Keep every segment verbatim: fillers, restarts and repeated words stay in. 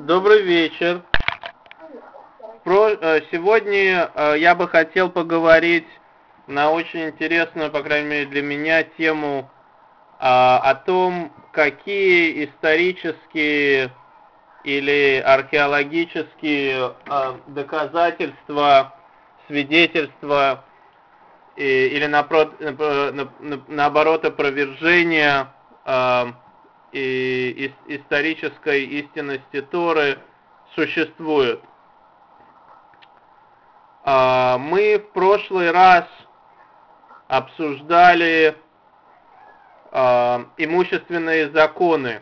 Добрый вечер. Сегодня я бы хотел поговорить на очень интересную, по крайней мере для меня, тему о том, какие исторические или археологические доказательства, свидетельства или наоборот опровержения и исторической истинности Торы существуют. Мы в прошлый раз обсуждали имущественные законы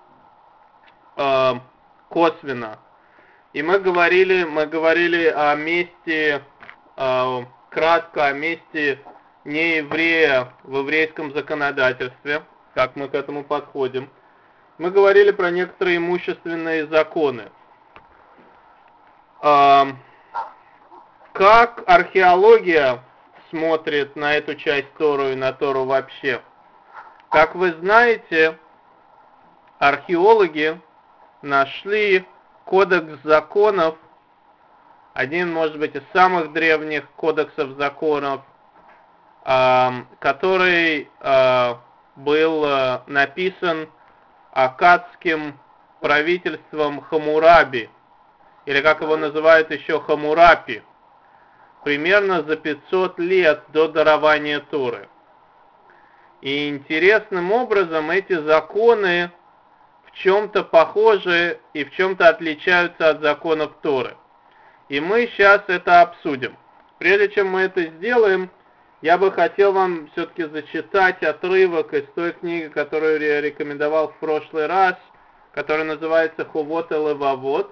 косвенно. И мы говорили, мы говорили о месте, кратко о месте нееврея в еврейском законодательстве, как мы к этому подходим. Мы говорили про некоторые имущественные законы. Как археология смотрит на эту часть Тору и на Тору вообще? Как вы знаете, археологи нашли кодекс законов, один, может быть, из самых древних кодексов законов, который был написан аккадским правительством Хаммураби, или как его называют еще Хаммурапи, примерно за пятьсот лет до дарования Торы. И интересным образом эти законы в чем-то похожи и в чем-то отличаются от законов Торы. И мы сейчас это обсудим. Прежде чем мы это сделаем, я бы хотел вам все-таки зачитать отрывок из той книги, которую я рекомендовал в прошлый раз, которая называется «Хувот элевавот».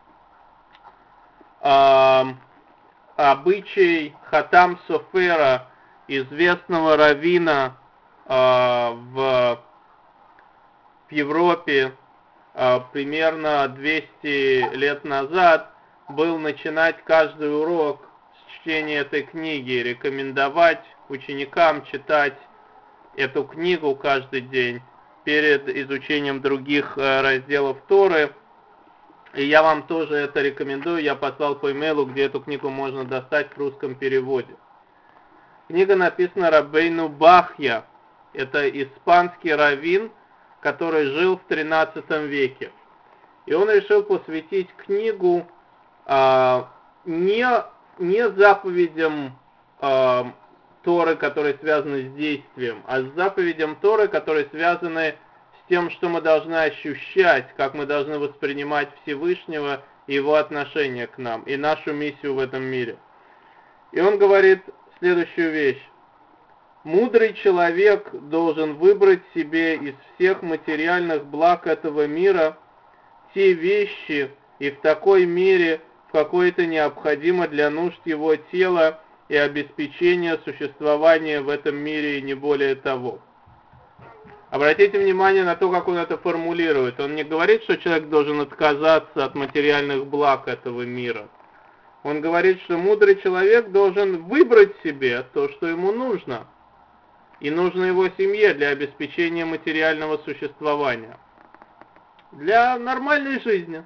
Обычай Хатам Софера, известного раввина в, в Европе примерно двести лет назад, был начинать каждый урок с чтения этой книги, рекомендовать ученикам читать эту книгу каждый день перед изучением других разделов Торы. И я вам тоже это рекомендую, я послал по имейлу, где эту книгу можно достать в русском переводе. Книга написана Рабейну Бахья, это испанский раввин, который жил в тринадцатом веке. И он решил посвятить книгу а, не, не заповедям а, Торы, которые связаны с действием, а с заповедям Торы, которые связаны с тем, что мы должны ощущать, как мы должны воспринимать Всевышнего и его отношение к нам, и нашу миссию в этом мире. И он говорит следующую вещь. Мудрый человек должен выбрать себе из всех материальных благ этого мира те вещи и в такой мере, в какой это необходимо для нужд его тела и обеспечения существования в этом мире и не более того. Обратите внимание на то, как он это формулирует. Он не говорит, что человек должен отказаться от материальных благ этого мира. Он говорит, что мудрый человек должен выбрать себе то, что ему нужно, и нужно его семье для обеспечения материального существования, для нормальной жизни.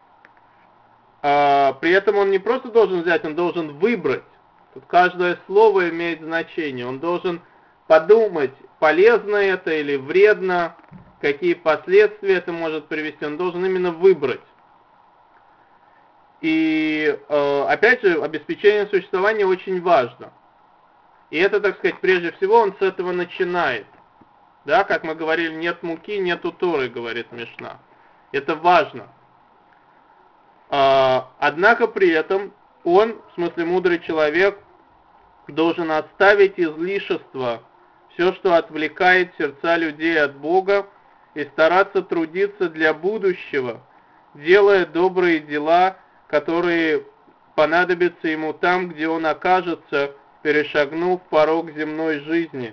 А, при этом он не просто должен взять, он должен выбрать. Тут каждое слово имеет значение. Он должен подумать, полезно это или вредно, какие последствия это может привести. Он должен именно выбрать. И, опять же, обеспечение существования очень важно. И это, так сказать, прежде всего он с этого начинает. Да, как мы говорили, нет муки, нету Торы, говорит Мишна. Это важно. Однако при этом он, в смысле мудрый человек, должен оставить излишество, все, что отвлекает сердца людей от Бога, и стараться трудиться для будущего, делая добрые дела, которые понадобятся ему там, где он окажется, перешагнув порог земной жизни.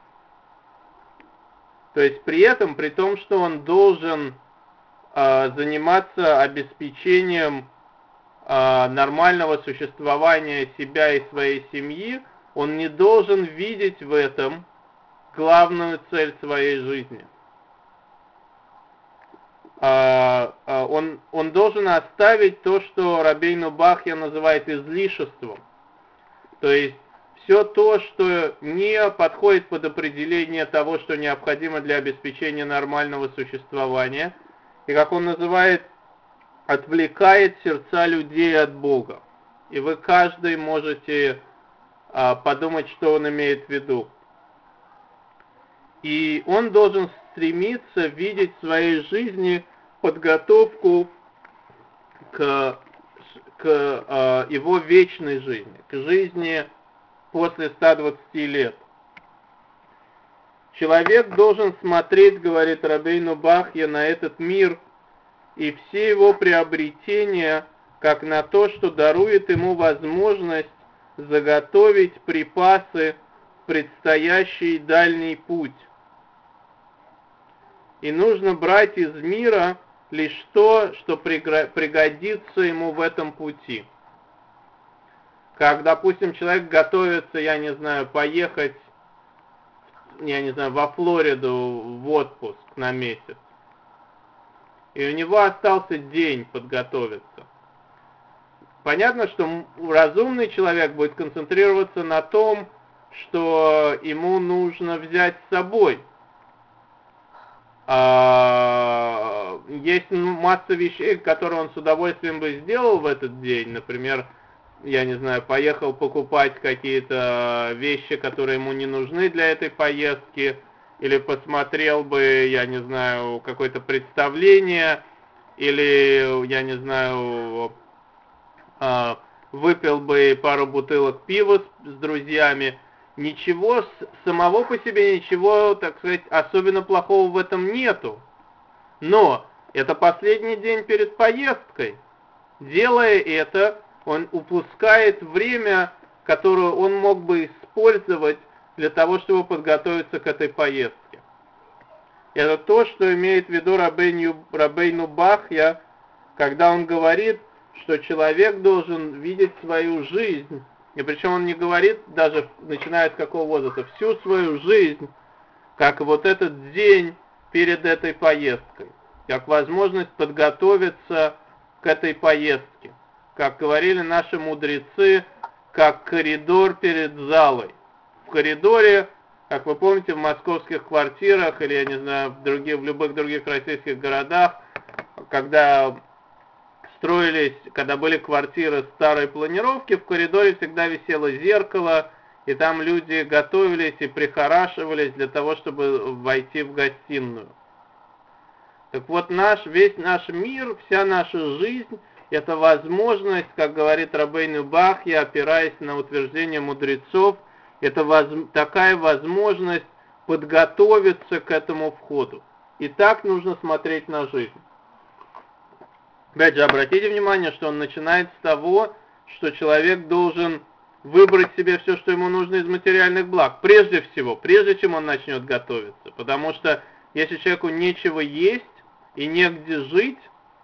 То есть при этом, при том, что он должен э, заниматься обеспечением э, нормального существования себя и своей семьи, он не должен видеть в этом главную цель своей жизни. а, а, он, он должен оставить то, что Рабейну Бахья называет излишеством. То есть все то, что не подходит под определение того, что необходимо для обеспечения нормального существования, и, как он называет, отвлекает сердца людей от Бога. И вы каждый можете а, подумать, что он имеет в виду. И он должен стремиться видеть в своей жизни подготовку к, к э, его вечной жизни, к жизни после ста двадцати лет. Человек должен смотреть, говорит Рабейну Бахья, на этот мир и все его приобретения, как на то, что дарует ему возможность заготовить припасы в предстоящий дальний путь. И нужно брать из мира лишь то, что пригодится ему в этом пути. Как, допустим, человек готовится, я не знаю, поехать, я не знаю, во Флориду в отпуск на месяц. И у него остался день подготовиться. Понятно, что разумный человек будет концентрироваться на том, что ему нужно взять с собой. А, есть масса вещей, которые он с удовольствием бы сделал в этот день. Например, я не знаю, поехал покупать какие-то вещи, которые ему не нужны для этой поездки, или посмотрел бы, я не знаю, какое-то представление, или, я не знаю, выпил бы пару бутылок пива с, с друзьями. Ничего, самого по себе ничего, так сказать, особенно плохого в этом нету. Но это последний день перед поездкой. Делая это, он упускает время, которое он мог бы использовать для того, чтобы подготовиться к этой поездке. Это то, что имеет в виду Рабейну, Рабейну Бахья, когда он говорит, что человек должен видеть свою жизнь, и причем он не говорит, даже начиная с какого возраста, всю свою жизнь, как вот этот день перед этой поездкой, как возможность подготовиться к этой поездке. Как говорили наши мудрецы, как коридор перед залой. В коридоре, как вы помните, в московских квартирах, или, я не знаю, в, других, в любых других российских городах, когда строились, когда были квартиры старой планировки, в коридоре всегда висело зеркало, и там люди готовились и прихорашивались для того, чтобы войти в гостиную. Так вот, наш, весь наш мир, вся наша жизнь, это возможность, как говорит Рабейну Бахья, опираясь на утверждение мудрецов, это воз, такая возможность подготовиться к этому входу. И так нужно смотреть на жизнь. Опять же, обратите внимание, что он начинает с того, что человек должен выбрать себе все, что ему нужно из материальных благ. Прежде всего, прежде чем он начнет готовиться. Потому что если человеку нечего есть и негде жить,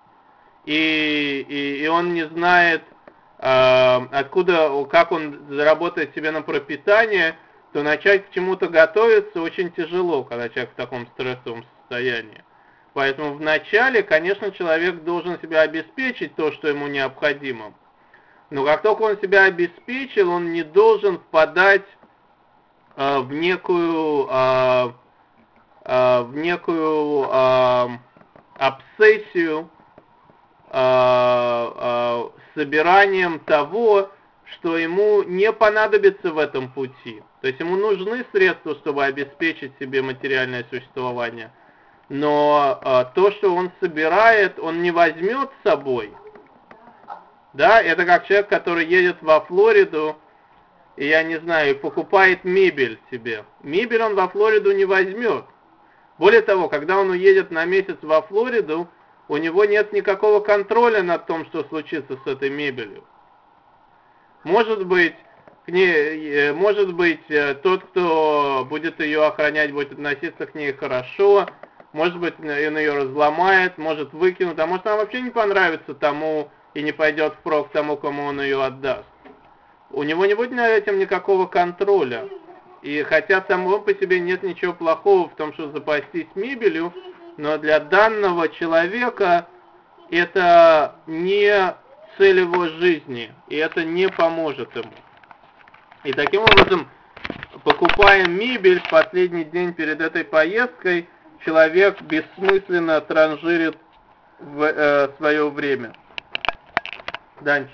и, и, и он не знает, э, откуда, как он заработает себе на пропитание, то начать к чему-то готовиться очень тяжело, когда человек в таком стрессовом состоянии. Поэтому вначале, конечно, человек должен себя обеспечить то, что ему необходимо. Но как только он себя обеспечил, он не должен впадать э, в некую, э, э, в некую э, обсессию э, э, собиранием того, что ему не понадобится в этом пути. То есть ему нужны средства, чтобы обеспечить себе материальное существование. Но э, то, что он собирает, он не возьмет с собой. Да, это как человек, который едет во Флориду, и, я не знаю, покупает мебель себе. Мебель он во Флориду не возьмет. Более того, когда он уедет на месяц во Флориду, у него нет никакого контроля над тем, что случится с этой мебелью. Может быть, к ней, может быть, тот, кто будет ее охранять, будет относиться к ней хорошо, может быть, он ее разломает, может выкинуть, а может, она вообще не понравится тому и не пойдет впрок тому, кому он ее отдаст. У него не будет над этим никакого контроля. И хотя самого по себе нет ничего плохого в том, что запастись мебелью, но для данного человека это не цель его жизни, и это не поможет ему. И таким образом, покупая мебель в последний день перед этой поездкой, человек бессмысленно транжирит в, э, свое время. Дальше.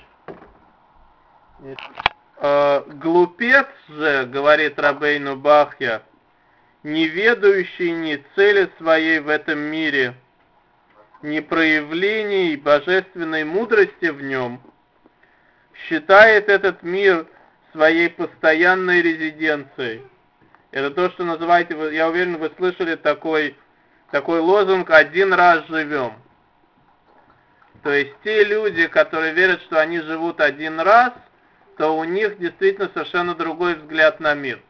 Э, глупец же, говорит Рабейну Бахья, не ведающий ни цели своей в этом мире, ни проявлений божественной мудрости в нем, считает этот мир своей постоянной резиденцией. Это то, что называете, я уверен, вы слышали такой, такой лозунг «один раз живем». То есть те люди, которые верят, что они живут один раз, то у них действительно совершенно другой взгляд на мир.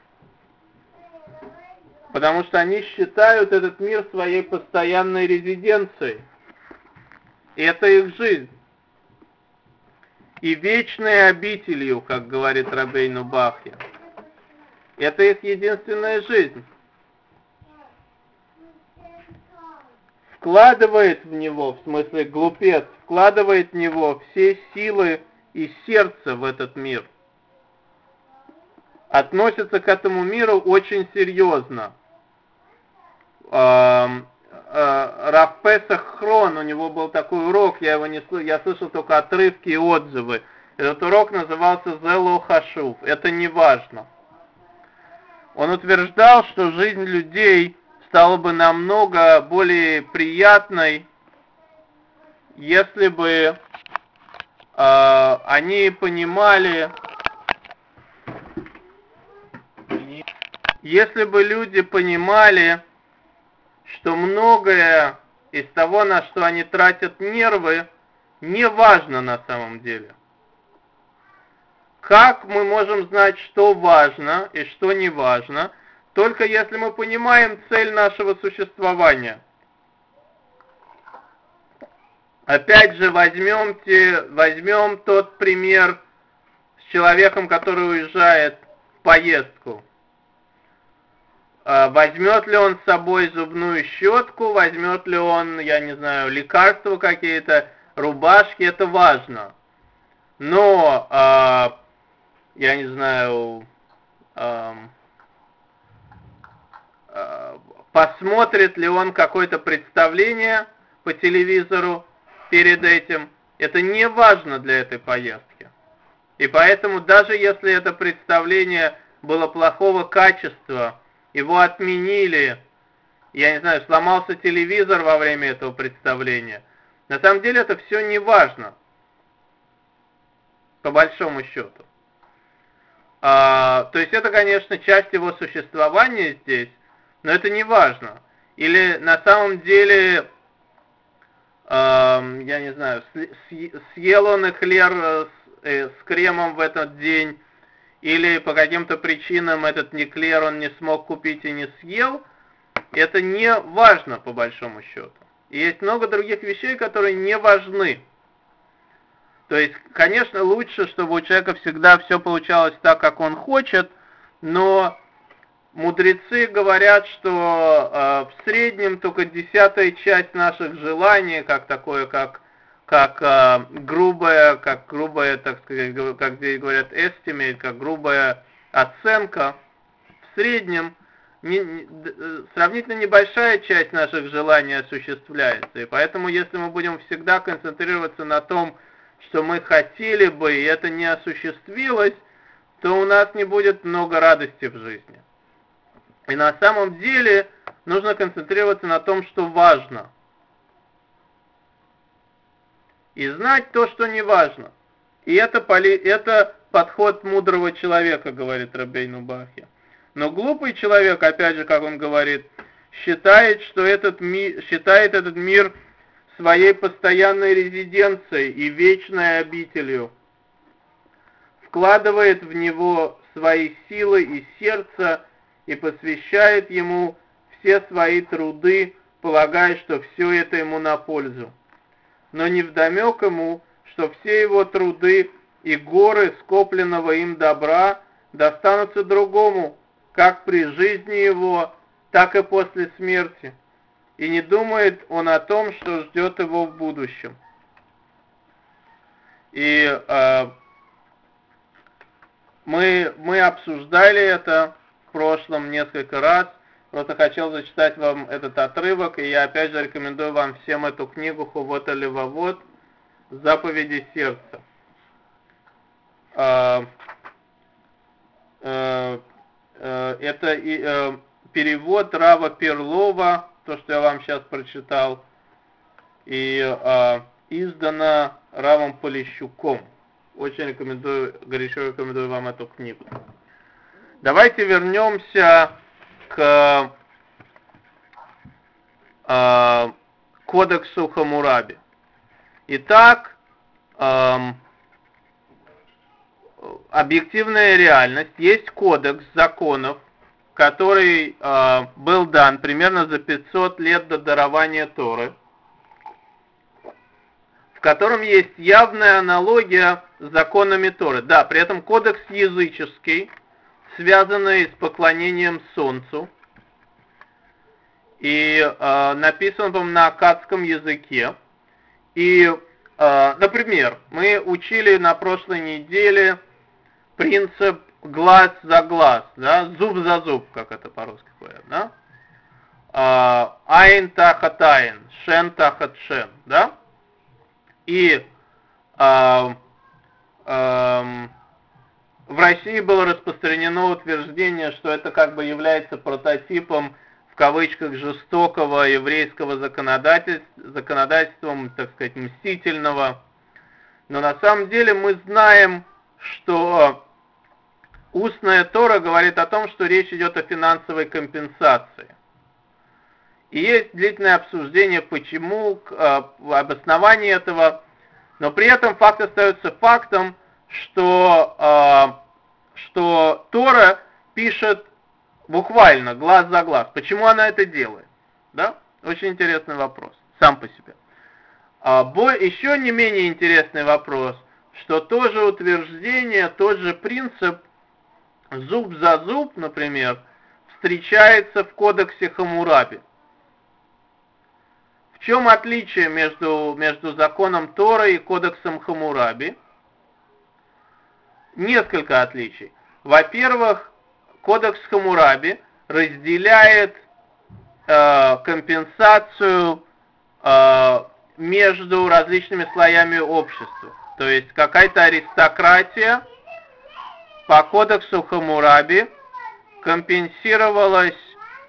Потому что они считают этот мир своей постоянной резиденцией. И это их жизнь. И вечной обителью, как говорит Рабейну Бахья. Это их единственная жизнь. Вкладывает в него, в смысле глупец, вкладывает в него все силы и сердце в этот мир. Относится к этому миру очень серьезно. Рав Песах Хрон, у него был такой урок, я его не слышал, я слышал только отрывки и отзывы. Этот урок назывался «Зело Хашув», это не важно. Он утверждал, что жизнь людей стала бы намного более приятной, если бы э, они понимали, если бы люди понимали, что многое из того, на что они тратят нервы, не важно на самом деле. Как мы можем знать, что важно и что не важно, только если мы понимаем цель нашего существования. Опять же, возьмемте, возьмем тот пример с человеком, который уезжает в поездку. Возьмет ли он с собой зубную щетку, возьмет ли он, я не знаю, лекарства какие-то, рубашки, это важно. Но, э, я не знаю, э, э, посмотрит ли он какое-то представление по телевизору перед этим, это не важно для этой поездки. И поэтому даже если это представление было плохого качества, его отменили, я не знаю, сломался телевизор во время этого представления. На самом деле это все не важно, по большому счету. А, то есть это, конечно, часть его существования здесь, но это не важно. Или на самом деле, а, я не знаю, съел он эклер с, э, с кремом в этот день, или по каким-то причинам этот эклер он не смог купить и не съел, это не важно по большому счету. И есть много других вещей, которые не важны. То есть, конечно, лучше, чтобы у человека всегда все получалось так, как он хочет, но мудрецы говорят, что э, в среднем только десятая часть наших желаний, как такое, как как э, грубая, как грубая, так сказать, как здесь говорят, estimate, как грубая оценка, в среднем не, не, сравнительно небольшая часть наших желаний осуществляется. И поэтому, если мы будем всегда концентрироваться на том, что мы хотели бы, и это не осуществилось, то у нас не будет много радости в жизни. И на самом деле нужно концентрироваться на том, что важно. И знать то, что не важно. И это, поли, это подход мудрого человека, говорит Рабейну Бахья. Но глупый человек, опять же, как он говорит, считает, что этот ми, считает этот мир своей постоянной резиденцией и вечной обителью. Вкладывает в него свои силы и сердце и посвящает ему все свои труды, полагая, что все это ему на пользу. Но невдомек ему, что все его труды и горы скопленного им добра достанутся другому, как при жизни его, так и после смерти. и не думает он о том, что ждет его в будущем. И э, мы, мы обсуждали это в прошлом несколько раз. Просто хотел зачитать вам этот отрывок, и я опять же рекомендую вам всем эту книгу «Хувот алевавот. Заповеди сердца». Э, э, э, это и, э, перевод Рава Перлова, то, что я вам сейчас прочитал, и э, издано Равом Полищуком. Очень рекомендую, горячо рекомендую вам эту книгу. Давайте вернемся к э, кодексу Хаммураби. Итак, э, объективная реальность. Есть кодекс законов, который э, был дан примерно за пятьсот лет до дарования Торы, в котором есть явная аналогия с законами Торы. Да, при этом кодекс языческий, связанный с поклонением Солнцу, и э, написан, по-моему, на аккадском языке. И, э, например, мы учили на прошлой неделе принцип глаз за глаз, да, зуб за зуб, как это по-русски говорят, да? Айн тахат айн, шен тахат шен, да? И э, э, в России было распространено утверждение, что это как бы является прототипом, в кавычках, жестокого еврейского законодательства, законодательством, так сказать, мстительного. Но на самом деле мы знаем, что устная Тора говорит о том, что речь идет о финансовой компенсации. И есть длительное обсуждение, почему, обоснование этого, но при этом факт остается фактом, что, что Тора пишет буквально, глаз за глаз. Почему она это делает? Да? Очень интересный вопрос, сам по себе. Еще не менее интересный вопрос, что то же утверждение, тот же принцип, зуб за зуб, например, встречается в кодексе Хаммураби. В чем отличие между, между законом Торы и кодексом Хаммураби? Несколько отличий. Во-первых, кодекс Хаммураби разделяет э, компенсацию э, между различными слоями общества. То есть какая-то аристократия по кодексу Хаммураби компенсировалась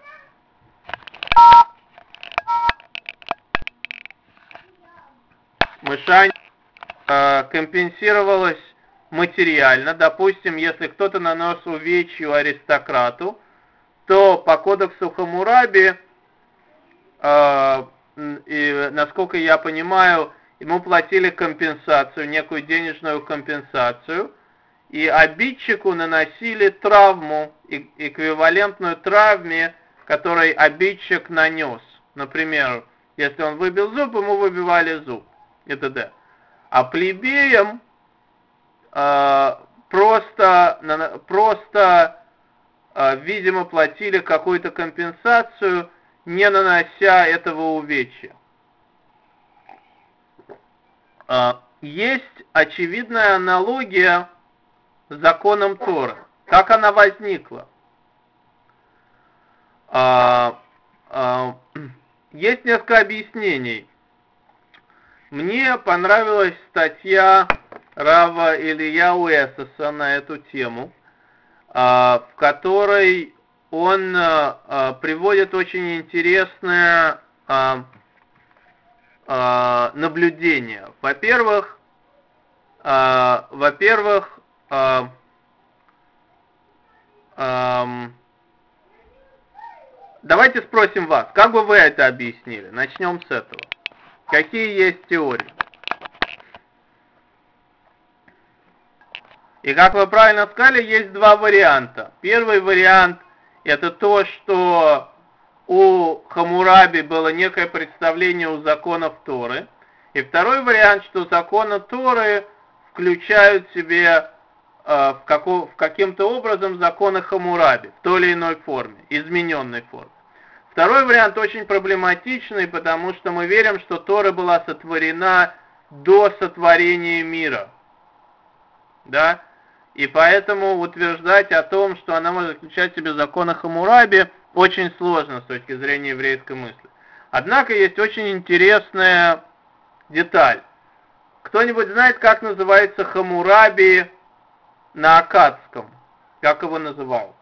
мышань, э, компенсировалась материально. Допустим, если кто-то нанес увечью аристократу, то по кодексу Хаммураби, э, и, насколько я понимаю, ему платили компенсацию, некую денежную компенсацию, и обидчику наносили травму, эквивалентную травме, которой обидчик нанес. Например, если он выбил зуб, ему выбивали зуб, и т.д. А плебеям э, просто, просто э, видимо, платили какую-то компенсацию, не нанося этого увечья. Э, есть очевидная аналогия с законом Торы. Как она возникла? Э, э, есть несколько объяснений. Мне понравилась статья Рава Ильяу Эссеса на эту тему, в которой он приводит очень интересное наблюдение. Во-первых, во-первых, давайте спросим вас, как бы вы это объяснили? Начнем с этого. Какие есть теории? И как вы правильно сказали, есть два варианта. Первый вариант — это то, что у Хаммураби было некое представление у законов Торы. И второй вариант, что законы Торы включают в себе э, в, како, в каким-то образом законы Хаммураби, в той или иной форме, измененной форме. Второй вариант очень проблематичный, потому что мы верим, что Тора была сотворена до сотворения мира. Да? И поэтому утверждать о том, что она может заключать в себе законы Хаммураби, очень сложно с точки зрения еврейской мысли. Однако есть очень интересная деталь. Кто-нибудь знает, как называется Хаммураби на аккадском? Как его называл?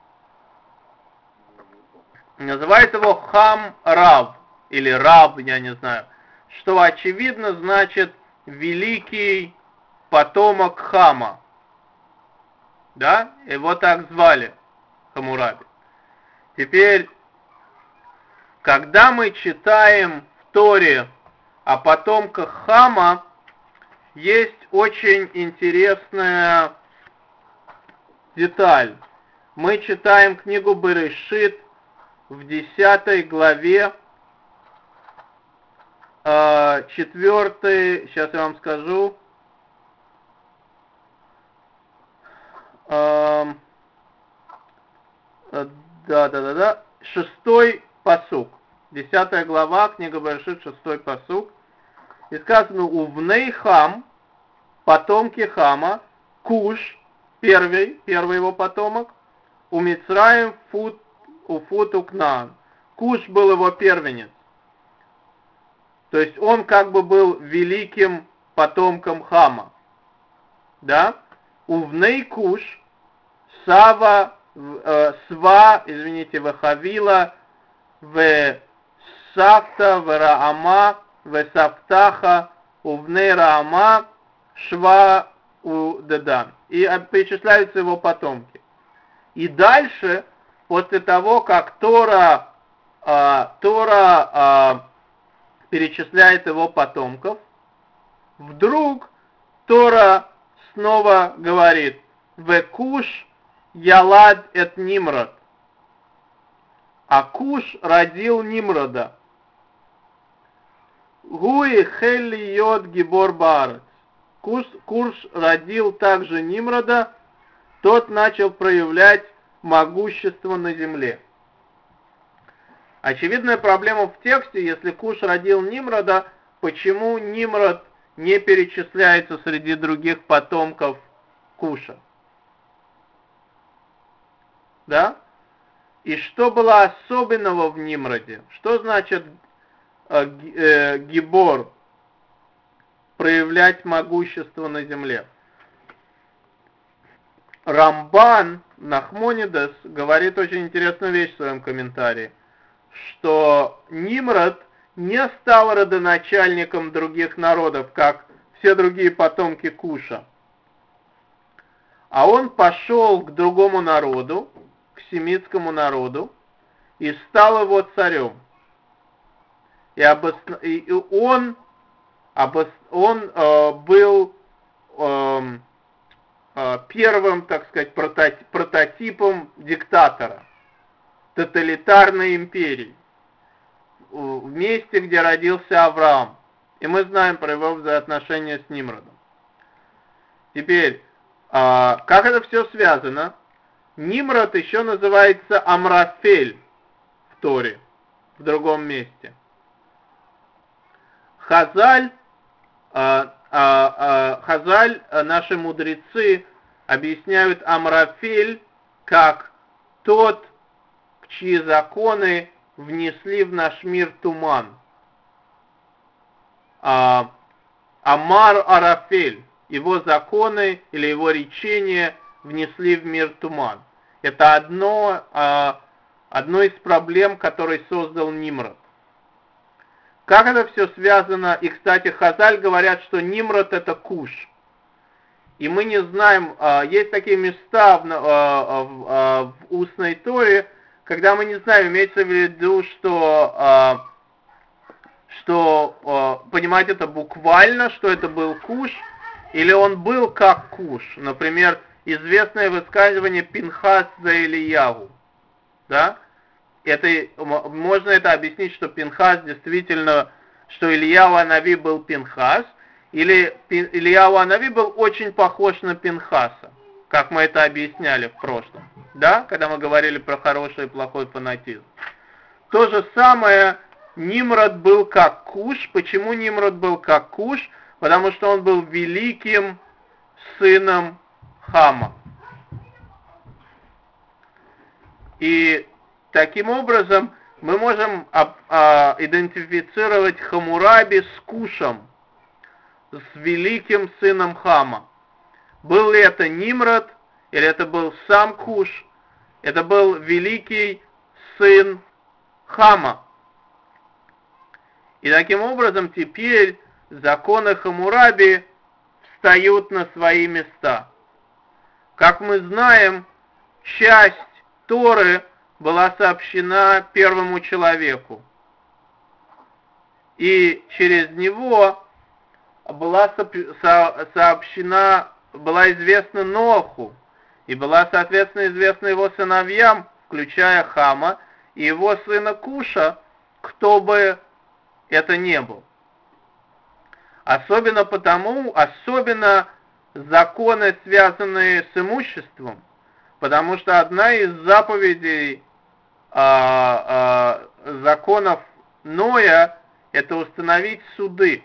Называет его Хам-Рав, или Раб, я не знаю, что очевидно значит великий потомок Хама. Да? Его так звали, Хаммураби. Теперь, когда мы читаем в Торе о потомках Хама, есть очень интересная деталь. Мы читаем книгу Берешит в десятой главе, четвертый, сейчас я вам скажу, да, да, да, да, шестой пасук, десятая глава, книга Берешит, шестой пасук, и сказано: «Увней Хам», потомки Хама, Куш, первый, первый его потомок, у Мицраим Фут, у Футу Кнаан. Куш был его первенец. То есть он как бы был великим потомком Хама. Да? Увней Куш, Сава, э, Сва, извините, Вахавила, в Сафта, в Раама, в Сафтаха, Увней Раама, Шва, у Дедан. И перечисляются его потомки. И дальше, после того, как Тора, э, Тора э, перечисляет его потомков, вдруг Тора снова говорит: «Векуш ялад эт Нимрод». А Куш родил Нимрода. Гуи хелли йод гибор баарец. Куш, Куш родил также Нимрода, тот начал проявлять могущество на земле. Очевидная проблема в тексте: если Куш родил Нимрода, почему Нимрод не перечисляется среди других потомков Куша? Да? И что было особенного в Нимроде? Что значит э, э, гибор, проявлять могущество на земле? Рамбан Нахмонидес говорит очень интересную вещь в своем комментарии, что Нимрод не стал родоначальником других народов, как все другие потомки Куша, а он пошел к другому народу, к семитскому народу, и стал его царем. И, обос... и он, обос... он э, был э, э, первым, так сказать, прототип... прототипом диктатора, тоталитарной империи, в месте, где родился Авраам. И мы знаем про его взаимоотношения с Нимродом. Теперь, э, как это все связано? Нимрод еще называется Амрафель в Торе, в другом месте. Хазаль, а, а, а, Хазаль, наши мудрецы, объясняют Амрафель как тот, чьи законы внесли в наш мир туман. А, Амар Арафель, его законы или его речения внесли в мир туман. Это одно, а, одно из проблем, которые создал Нимрод. Как это все связано? И, кстати, Хазаль говорят, что Нимрод это Куш. И мы не знаем, а, есть такие места в, а, в, а, в устной Торе, когда мы не знаем, имеется в виду, что, а, что а, понимать это буквально, что это был Куш, или он был как Куш. Например, известное высказывание Пинхас за Ильяву. Да? Это, можно это объяснить, что Пинхас действительно, что Ильяу Анави был Пинхас, или Ильяу Анави был очень похож на Пинхаса, как мы это объясняли в прошлом, да, когда мы говорили про хороший и плохой фанатизм. То же самое, Нимрод был как Куш. Почему Нимрод был как Куш? Потому что он был великим сыном Хама. И таким образом мы можем а, а, идентифицировать Хаммураби с Кушем, с великим сыном Хама. Был ли это Нимрод, или это был сам Куш? Это был великий сын Хама. И таким образом теперь законы Хаммураби встают на свои места. Как мы знаем, часть Торы была сообщена первому человеку. И через него была сообщена, была известна Ноху. И была, соответственно, известна его сыновьям, включая Хама, и его сына Куша, кто бы это не был. Особенно потому, особенно законы, связанные с имуществом, потому что одна из заповедей а, а, законов Ноя – это установить суды.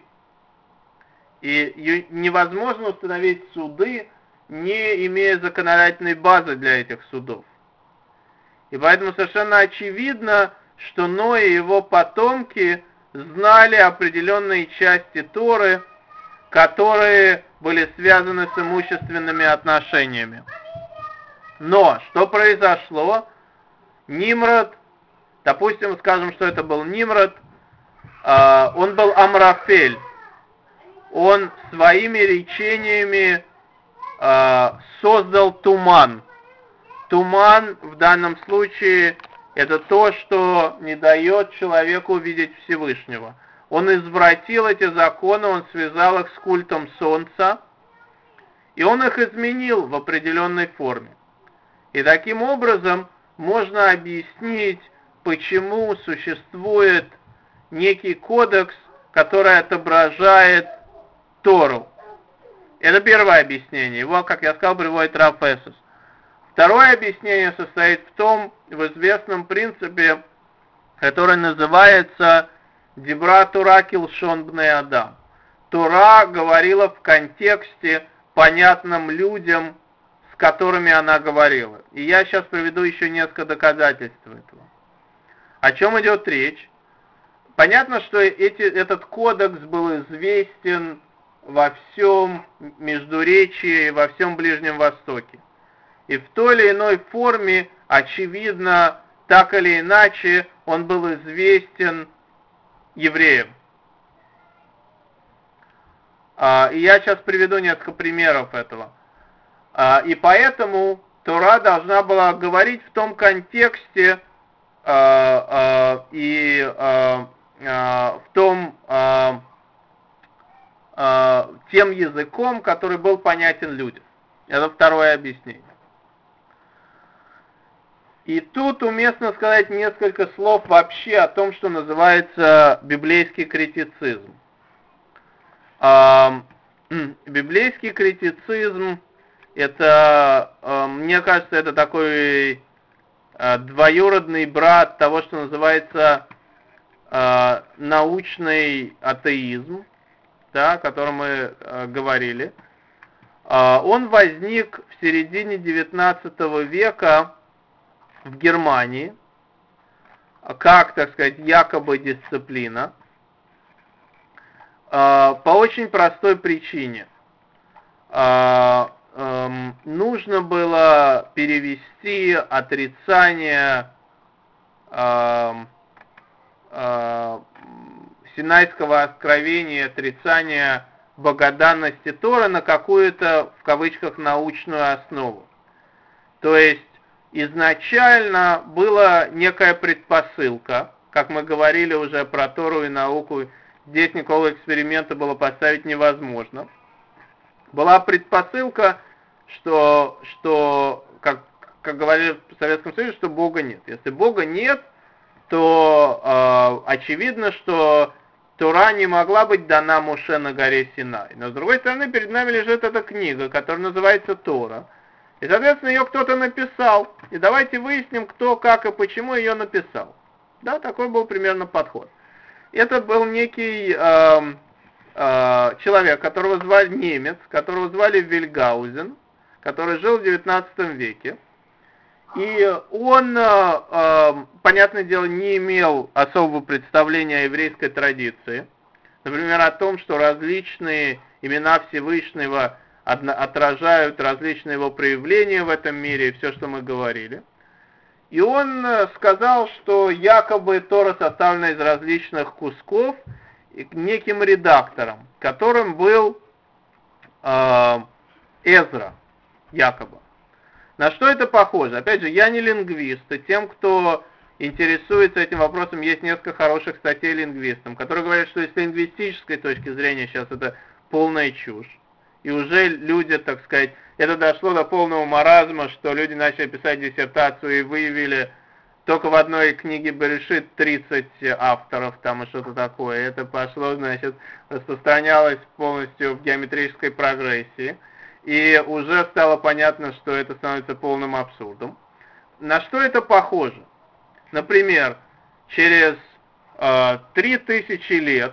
И невозможно установить суды, не имея законодательной базы для этих судов. И поэтому совершенно очевидно, что Ной и его потомки знали определенные части Торы, которые были связаны с имущественными отношениями. Но что произошло? Нимрод, допустим, скажем, что это был Нимрод, э, он был Амрафель. Он своими речениями э, создал туман. Туман в данном случае это то, что не дает человеку увидеть Всевышнего. Он извратил эти законы, он связал их с культом солнца, и он их изменил в определенной форме. И таким образом можно объяснить, почему существует некий кодекс, который отображает Тору. Это первое объяснение. Его, как я сказал, приводит Рав Эсес. Второе объяснение состоит в том, в известном принципе, который называется Дибра Тора Килшон Бней Адам. Тора говорила в контексте, понятном людям, с которыми она говорила. И я сейчас приведу еще несколько доказательств этого. О чем идет речь? Понятно, что эти, этот кодекс был известен во всем Междуречии, во всем Ближнем Востоке. И в той или иной форме, очевидно, так или иначе, он был известен евреям. И я сейчас приведу несколько примеров этого. И поэтому Тора должна была говорить в том контексте и в том тем языком, который был понятен людям. Это второе объяснение. И тут уместно сказать несколько слов вообще о том, что называется библейский критицизм. Библейский критицизм, это, мне кажется, это такой двоюродный брат того, что называется научный атеизм, да, о котором мы говорили. Он возник в середине девятнадцатого века в Германии, как, так сказать, якобы дисциплина, по очень простой причине. Нужно было перевести отрицание Синайского откровения, отрицание богоданности Торы на какую-то, в кавычках, научную основу. То есть изначально была некая предпосылка, как мы говорили уже про Тору и науку, здесь никакого эксперимента было поставить невозможно. Была предпосылка, что, что как, как говорили в Советском Союзе, что Бога нет. Если Бога нет, то э, очевидно, что Тора не могла быть дана Моше на горе Синай. Но с другой стороны, перед нами лежит эта книга, которая называется Тора. И, соответственно, ее кто-то написал. И давайте выясним, кто, как и почему ее написал. Да, такой был примерно подход. Это был некий э, э, человек, которого звали немец, которого звали Вильгаузен, который жил в девятнадцатом веке. И он, э, э, понятное дело, не имел особого представления о еврейской традиции. Например, о том, что различные имена Всевышнего отражают различные его проявления в этом мире, и все, что мы говорили. И он сказал, что якобы Тора составлена из различных кусков неким редактором, которым был э, Эзра, якобы. На что это похоже? Опять же, я не лингвист, и тем, кто интересуется этим вопросом, есть несколько хороших статей лингвистам, которые говорят, что с лингвистической точки зрения сейчас это полная чушь. И уже люди, так сказать, это дошло до полного маразма, что люди начали писать диссертацию и выявили только в одной книге Берешит тридцать авторов там и что-то такое. Это пошло, значит, распространялось полностью в геометрической прогрессии. И уже стало понятно, что это становится полным абсурдом. На что это похоже? Например, через три э, тысячи лет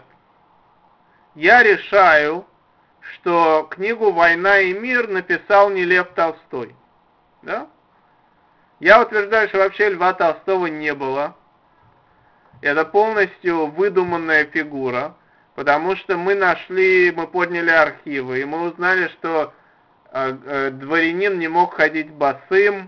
я решаю, что книгу «Война и мир» написал не Лев Толстой. Да? Я утверждаю, что вообще Льва Толстого не было. Это полностью выдуманная фигура, потому что мы нашли, мы подняли архивы, и мы узнали, что э, э, дворянин не мог ходить босым,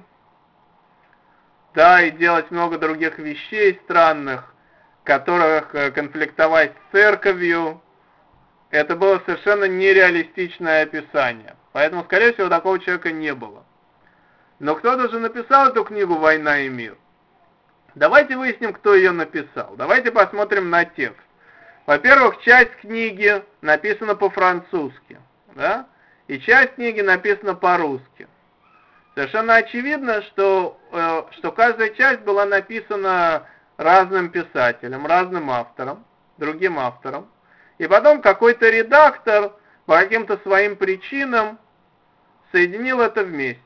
да, и делать много других вещей странных, которых э, конфликтовать с церковью. Это было совершенно нереалистичное описание. Поэтому, скорее всего, такого человека не было. Но кто-то же написал эту книгу «Война и мир». Давайте выясним, кто ее написал. Давайте посмотрим на текст. Во-первых, часть книги написана по-французски, да? И часть книги написана по-русски. Совершенно очевидно, что, э, что каждая часть была написана разным писателем, разным автором, другим автором. И потом какой-то редактор по каким-то своим причинам соединил это вместе.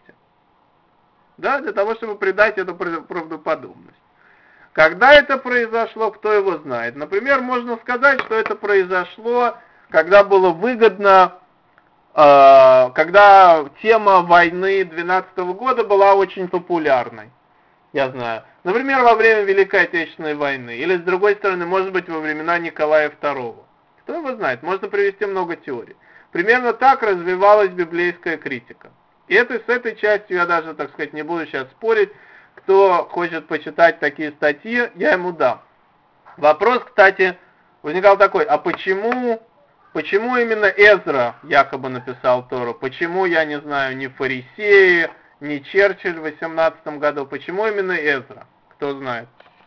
Да, для того, чтобы придать эту правдоподобность. Когда это произошло, кто его знает. Например, можно сказать, что это произошло, когда было выгодно, э, когда тема войны двенадцатого года была очень популярной. Я знаю. Например, во время Великой Отечественной войны. Или, с другой стороны, может быть, во времена Николая второго. Кто его знает? Можно привести много теорий. Примерно так развивалась библейская критика. И это, с этой частью я даже, так сказать, не буду сейчас спорить. Кто хочет почитать такие статьи, я ему дам. Вопрос, кстати, возникал такой, а почему, почему именно Эзра якобы написал Тору? Почему, я не знаю, не фарисеи, не Черчилль в восемнадцатом году? Почему именно Эзра? Кто знает?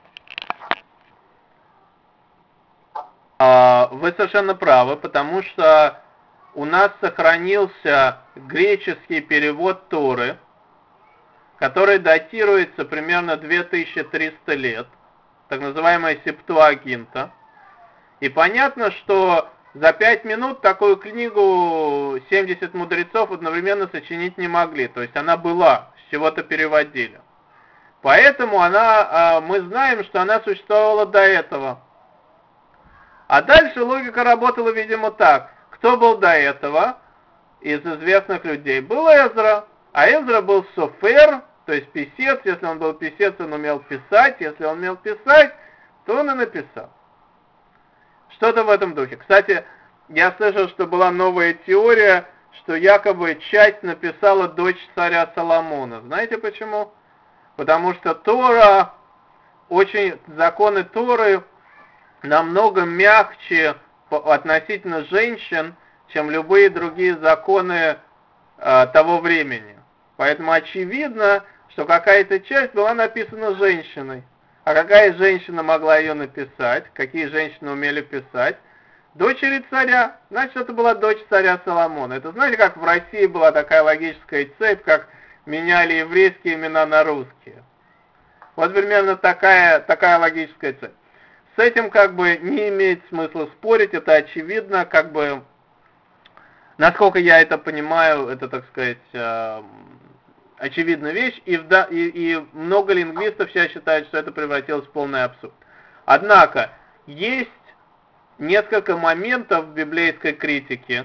Вы совершенно правы, потому что у нас сохранился греческий перевод Торы, который датируется примерно две тысячи триста лет, так называемая Септуагинта. И понятно, что за пять минут такую книгу семьдесят мудрецов одновременно сочинить не могли, то есть она была, с чего-то переводили. Поэтому она, мы знаем, что она существовала до этого. А дальше логика работала, видимо, так. Кто был до этого из известных людей? Был Эзра. А Эзра был софер, то есть писец. Если он был писец, он умел писать. Если он умел писать, то он и написал. Что-то в этом духе. Кстати, я слышал, что была новая теория, что якобы часть написала дочь царя Соломона. Знаете почему? Потому что Тора, очень, законы Торы намного мягче относительно женщин, чем любые другие законы э, того времени. Поэтому очевидно, что какая-то часть была написана женщиной. А какая женщина могла ее написать? Какие женщины умели писать? Дочери царя. Значит, это была дочь царя Соломона. Это знаете, как в России была такая логическая цепь, как меняли еврейские имена на русские. Вот примерно такая, такая логическая цепь. С этим как бы не имеет смысла спорить, это очевидно, как бы, насколько я это понимаю, это, так сказать, э, очевидная вещь, и, и, и много лингвистов сейчас считают, что это превратилось в полный абсурд. Однако, есть несколько моментов в библейской критике,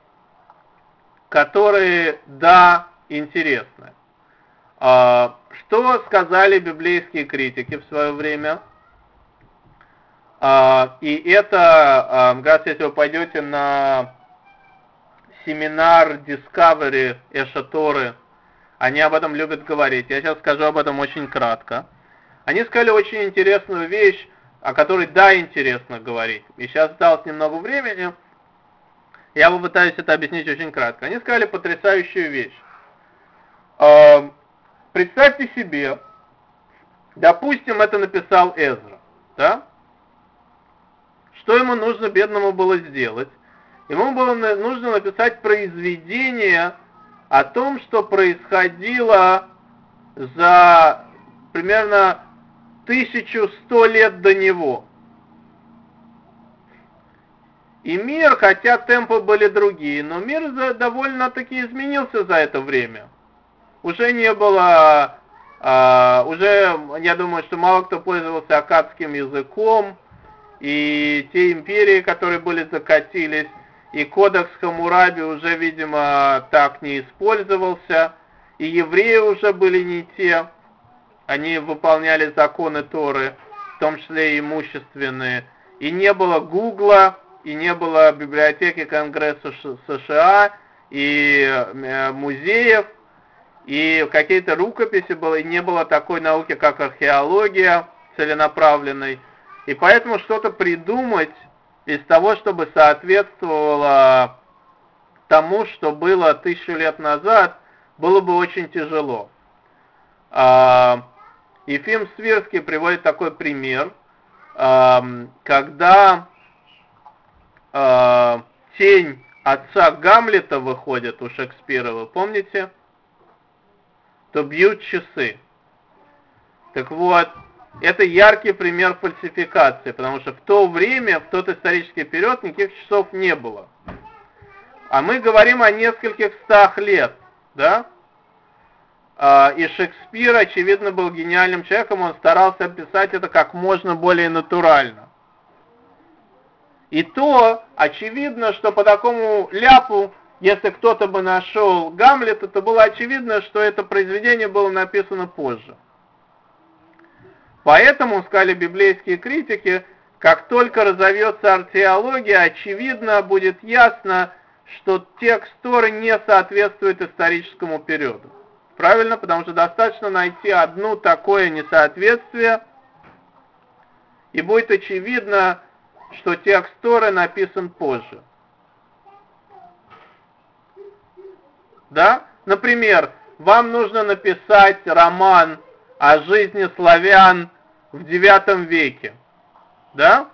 которые, да, интересны. Что сказали библейские критики в свое время? И это, как раз если вы пойдете на семинар Discovery Эша Торы, они об этом любят говорить. Я сейчас скажу об этом очень кратко. Они сказали очень интересную вещь, о которой, да, интересно говорить. И сейчас осталось немного времени, я попытаюсь это объяснить очень кратко. Они сказали потрясающую вещь. Э, представьте себе, допустим, это написал Эзра, да? Что ему нужно бедному было сделать? Ему было нужно написать произведение о том, что происходило за примерно тысячу сто лет до него. И мир, хотя темпы были другие, но мир довольно-таки изменился за это время. Уже не было, а, уже, я думаю, что мало кто пользовался аккадским языком, и те империи, которые были, закатились, и кодекс Хаммураби уже, видимо, так не использовался, и евреи уже были не те, они выполняли законы Торы, в том числе и имущественные, и не было Гугла, и не было библиотеки Конгресса США, и музеев, и какие-то рукописи было, и не было такой науки, как археология целенаправленной. И поэтому что-то придумать из того, чтобы соответствовало тому, что было тысячу лет назад, было бы очень тяжело. Ефим Свирский приводит такой пример, когда тень отца Гамлета выходит у Шекспира, вы помните? То бьют часы. Так вот, это яркий пример фальсификации, потому что в то время, в тот исторический период никаких часов не было. А мы говорим о нескольких стах лет, да? И Шекспир, очевидно, был гениальным человеком, он старался описать это как можно более натурально. И то, очевидно, что по такому ляпу, если кто-то бы нашел Гамлета, то было очевидно, что это произведение было написано позже. Поэтому, сказали библейские критики, как только разовьется археология, очевидно будет ясно, что текст Торы не соответствует историческому периоду. Правильно? Потому что достаточно найти одно такое несоответствие, и будет очевидно, что текст Торы написан позже. Да? Например, вам нужно написать роман о жизни славян в девятом веке. Да?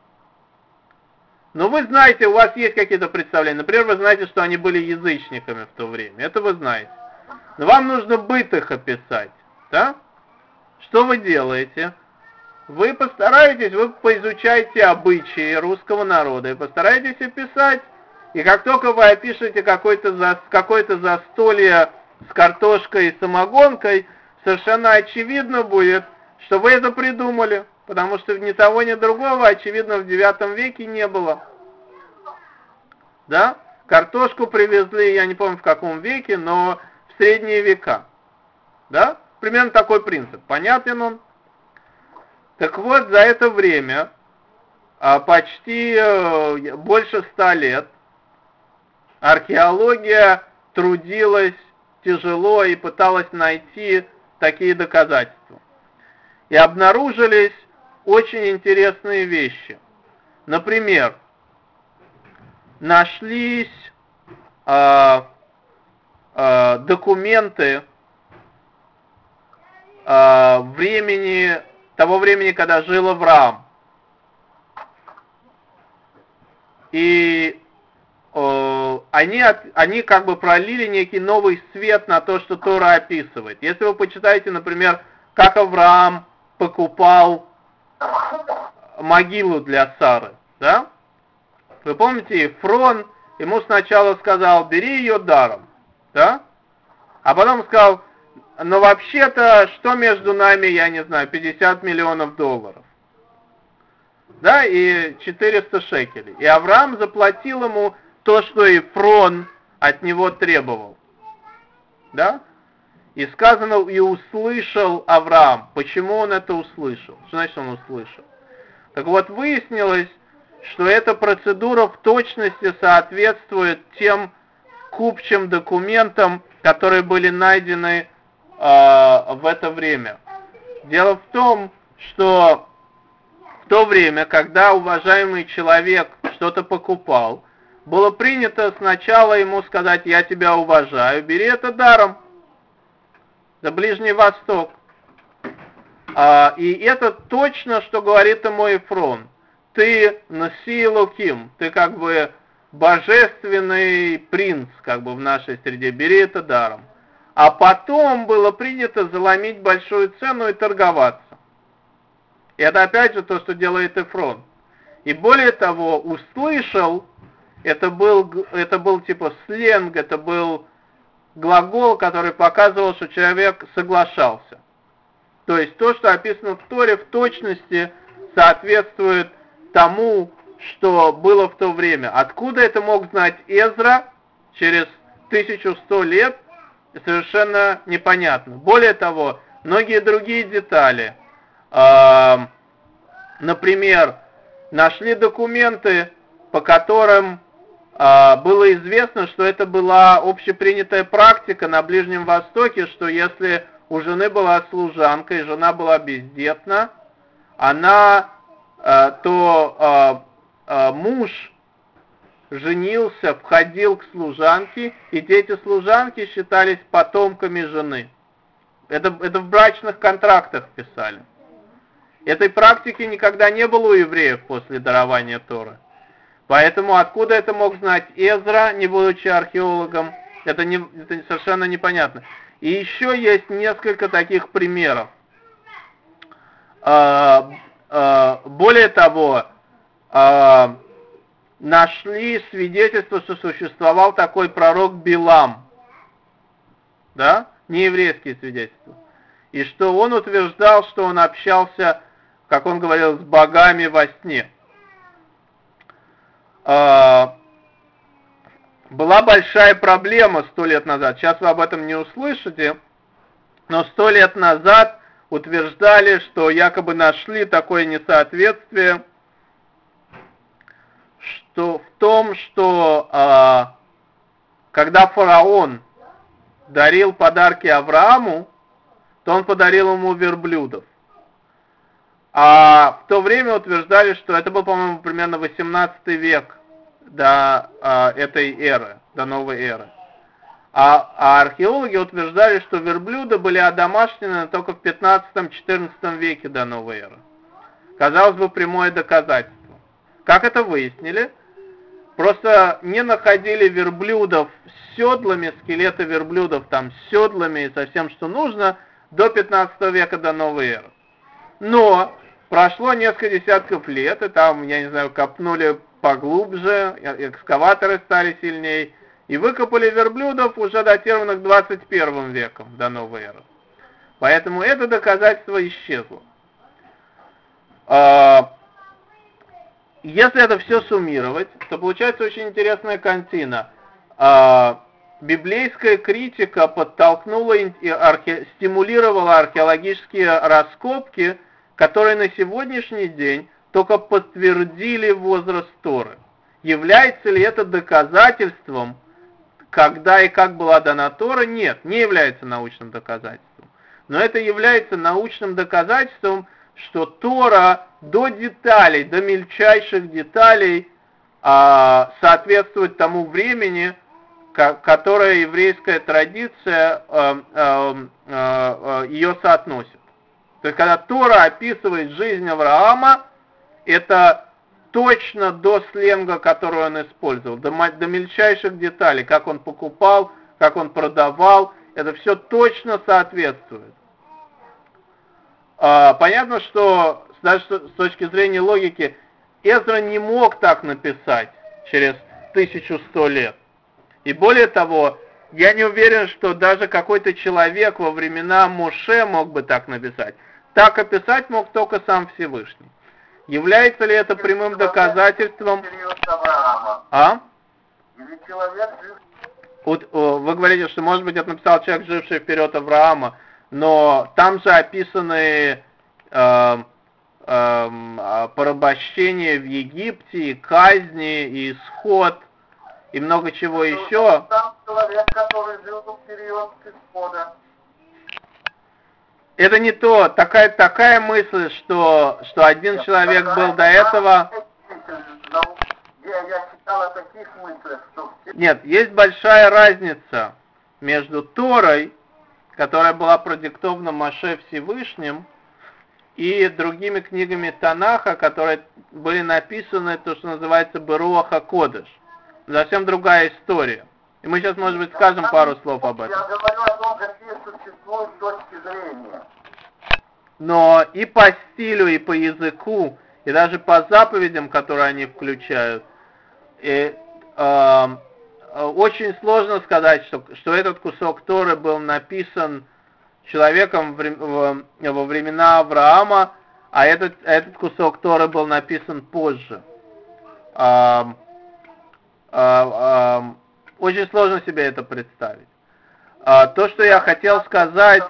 Но вы знаете, у вас есть какие-то представления. Например, вы знаете, что они были язычниками в то время. Это вы знаете. Но вам нужно быт их описать. Да? Что вы делаете? Вы постараетесь, вы поизучаете обычаи русского народа и постараетесь описать. И как только вы опишете какое-то за, какое-то застолье с картошкой и самогонкой, совершенно очевидно будет, что вы это придумали. Потому что ни того, ни другого, очевидно, в девятом веке не было. Да? Картошку привезли, я не помню в каком веке, но в средние века. Да? Примерно такой принцип. Понятен он? Так вот, за это время, почти больше ста лет, археология трудилась тяжело и пыталась найти такие доказательства. И обнаружились очень интересные вещи. Например, нашлись э, э, документы э, времени, того времени, когда жил Авраам. И э, они, они как бы пролили некий новый свет на то, что Тора описывает. Если вы почитаете, например, как Авраам покупал могилу для Сары, да? Вы помните, Ефрон ему сначала сказал, бери ее даром, да? А потом сказал, но вообще-то, что между нами, я не знаю, пятьдесят миллионов долларов. да, и четыреста шекелей. И Авраам заплатил ему то, что Ефрон от него требовал, да. И сказано, и услышал Авраам. Почему он это услышал? Что значит он услышал? Так вот, выяснилось, что эта процедура в точности соответствует тем купчим документам, которые были найдены э, в это время. Дело в том, что в то время, когда уважаемый человек что-то покупал, было принято сначала ему сказать: я тебя уважаю, бери это даром. За Ближний Восток. А, и это точно, что говорит ему Ефрон. Ты Наси Элоким, ты как бы божественный принц, как бы в нашей среде, бери это даром. А потом было принято заломить большую цену и торговаться. И это опять же то, что делает Ефрон. И более того, услышал, это был, это был типа сленг, это был глагол, который показывал, что человек соглашался. То есть то, что описано в Торе, в точности соответствует тому, что было в то время. Откуда это мог знать Эзра через тысячу сто лет, совершенно непонятно. Более того, многие другие детали, э, например, нашли документы, по которым было известно, что это была общепринятая практика на Ближнем Востоке, что если у жены была служанка и жена была бездетна, она, то муж женился, входил к служанке, и дети служанки считались потомками жены. Это, это в брачных контрактах писали. Этой практики никогда не было у евреев после дарования Торы. Поэтому откуда это мог знать Эзра, не будучи археологом, это, не, это совершенно непонятно. И еще есть несколько таких примеров. Более того, нашли свидетельство, что существовал такой пророк Билам, да, нееврейские свидетельства, и что он утверждал, что он общался, как он говорил, с богами во сне. Была большая проблема сто лет назад, сейчас вы об этом не услышите, но сто лет назад утверждали, что якобы нашли такое несоответствие, что в том, что а, когда фараон дарил подарки Аврааму, то он подарил ему верблюдов. А в то время утверждали, что это был, по-моему, примерно восемнадцатый век до а, этой эры, до новой эры. А, а археологи утверждали, что верблюды были одомашнены только в пятнадцатом-четырнадцатом веке до новой эры. Казалось бы, прямое доказательство. Как это выяснили? Просто не находили верблюдов с седлами, скелеты верблюдов там с седлами и со всем, что нужно, до пятнадцатого века до новой эры. Но прошло несколько десятков лет, и там, я не знаю, копнули поглубже, экскаваторы стали сильнее, и выкопали верблюдов, уже датированных двадцать первым веком до новой эры. Поэтому это доказательство исчезло. Если это все суммировать, то получается очень интересная картина. Библейская критика подтолкнула, архе, стимулировала археологические раскопки, которые на сегодняшний день только подтвердили возраст Торы. Является ли это доказательством, когда и как была дана Тора? Нет, не является научным доказательством. Но это является научным доказательством, что Тора до деталей, до мельчайших деталей а, соответствует тому времени, ко- которое еврейская традиция а, а, а, ее соотносит. То есть, когда Тора описывает жизнь Авраама, это точно до сленга, который он использовал, до, до мельчайших деталей, как он покупал, как он продавал, это все точно соответствует. А, понятно, что даже с точки зрения логики Эзра не мог так написать через тысячу сто лет. И более того, я не уверен, что даже какой-то человек во времена Моше мог бы так написать. Так описать мог только сам Всевышний. Является ли это прямым доказательством? А? Или человек жив? Вот, вы говорите, что, может быть, это написал человек, живший в период Авраама, но там же описаны э, э, порабощения в Египте, и казни, и исход, и много чего еще. Там человек, который жил в период исхода. Это не то, такая, такая мысль, что, что один я человек был до этого... Я, я читал о таких мыслях, что... Нет, есть большая разница между Торой, которая была продиктована Моше Всевышним, и другими книгами Танаха, которые были написаны, то, что называется Беруах ха-Кодеш. Совсем другая история. И мы сейчас, может быть, скажем пару слов об этом. Я говорю о том, какие существуют точки зрения. Но и по стилю, и по языку, и даже по заповедям, которые они включают, и, э, очень сложно сказать, что, что этот кусок Торы был написан человеком в, в, во времена Авраама, а этот, этот кусок Торы был написан позже. Э, э, э, очень сложно себе это представить. Э, то, что я хотел сказать...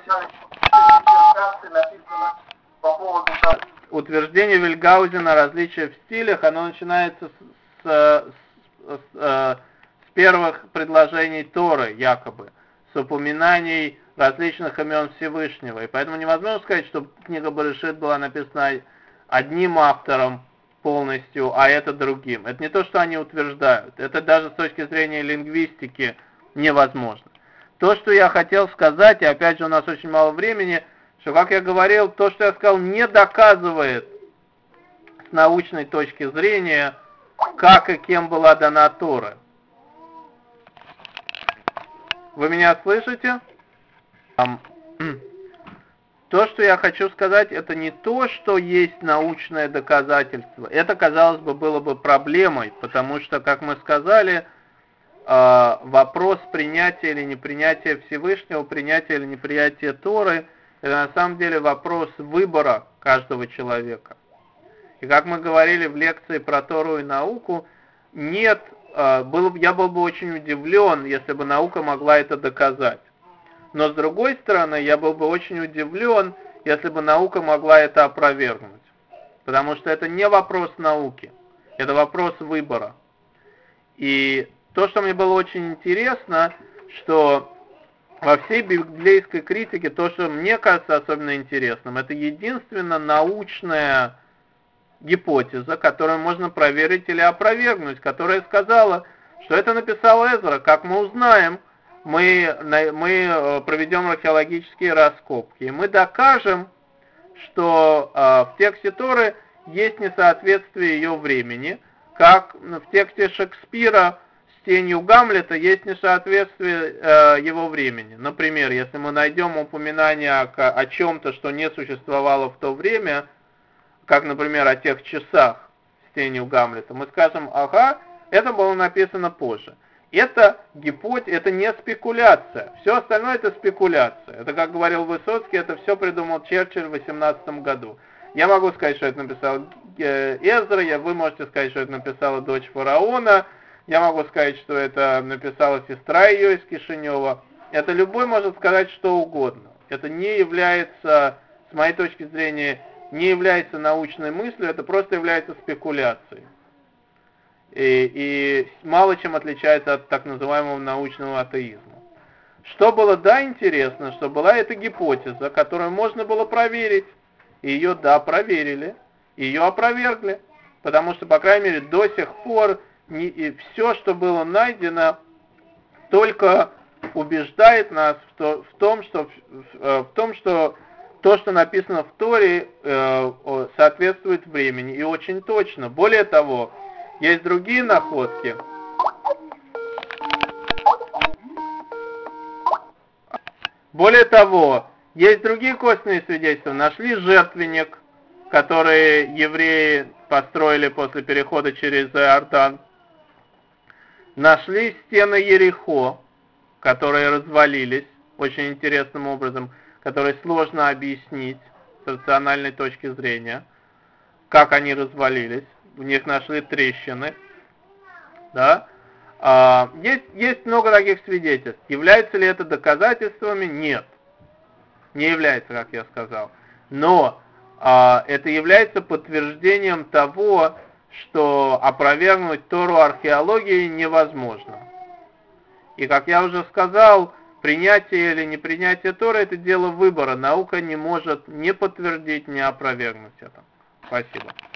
Утверждение Вильгаузена различия в стилях, оно начинается с, с, с, с, с первых предложений Торы, якобы, с упоминаний различных имен Всевышнего. И поэтому невозможно сказать, что книга Берешит была написана одним автором полностью, а это другим. Это не то, что они утверждают. Это даже с точки зрения лингвистики невозможно. То, что я хотел сказать, и опять же у нас очень мало времени, что, как я говорил, то, что я сказал, не доказывает с научной точки зрения, как и кем была дана Тора. Вы меня слышите? То, что я хочу сказать, это не то, что есть научное доказательство. Это, казалось бы, было бы проблемой, потому что, как мы сказали, вопрос принятия или непринятия Всевышнего, принятия или непринятия Торы, это на самом деле вопрос выбора каждого человека. И как мы говорили в лекции про Тору и науку, нет, было, я был бы очень удивлен, если бы наука могла это доказать. Но с другой стороны, я был бы очень удивлен, если бы наука могла это опровергнуть. Потому что это не вопрос науки, это вопрос выбора. И то, что мне было очень интересно, что во всей библейской критике, то, что мне кажется особенно интересным, это единственно научная гипотеза, которую можно проверить или опровергнуть, которая сказала, что это написал Эзра. Как мы узнаем, мы, мы проведем археологические раскопки, и мы докажем, что в тексте Торы есть несоответствие ее времени, как в тексте Шекспира с тенью Гамлета есть несоответствие э, его времени. Например, если мы найдем упоминание о, о чем-то, что не существовало в то время, как, например, о тех часах с тенью Гамлета, мы скажем, ага, это было написано позже. Это гипотеза, это не спекуляция. Все остальное это спекуляция. Это, как говорил Высоцкий, это все придумал Черчилль в восемнадцатом году. Я могу сказать, что это написал Эзра, я, вы можете сказать, что это написала дочь фараона, я могу сказать, что это написала сестра ее из Кишинева. Это любой может сказать что угодно. Это не является, с моей точки зрения, не является научной мыслью, это просто является спекуляцией. И, и мало чем отличается от так называемого научного атеизма. Что было, да, интересно, что была эта гипотеза, которую можно было проверить. И ее, да, проверили, и ее опровергли. Потому что, по крайней мере, до сих пор не, и все, что было найдено, только убеждает нас в, то, в, том, что, в, в том, что то, что написано в Торе, э, соответствует времени. И очень точно. Более того, есть другие находки. Более того, есть другие косвенные свидетельства. Нашли жертвенник, который евреи построили после перехода через Иордан. Нашли стены Ерихо, которые развалились очень интересным образом, которые сложно объяснить с рациональной точки зрения. как они развалились, в них нашли трещины, да. А, есть, есть много таких свидетельств. Являются ли это доказательствами? Нет. Не является, как я сказал. Но а, это является подтверждением того, что опровергнуть Тору археологии невозможно. И как я уже сказал, принятие или непринятие Торы — это дело выбора. Наука не может ни подтвердить, ни опровергнуть это. Спасибо.